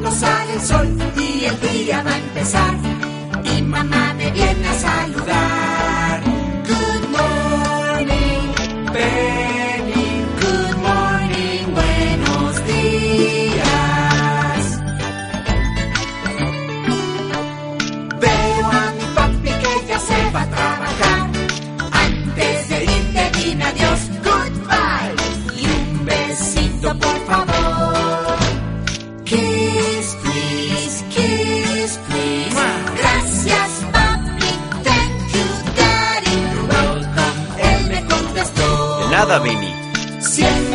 cuando sale el sol y el día va a empezar. Y mamá me viene a saludar. Good morning, Penny. Good morning, buenos días. Veo a mi papi que ya se va a trabajar. Antes de irte dime adiós, goodbye. Y un besito por favor. Kiss, please, kiss, please. Gracias, papi, thank you, daddy. You're welcome, él me contestó. De nada, Benny. Siempre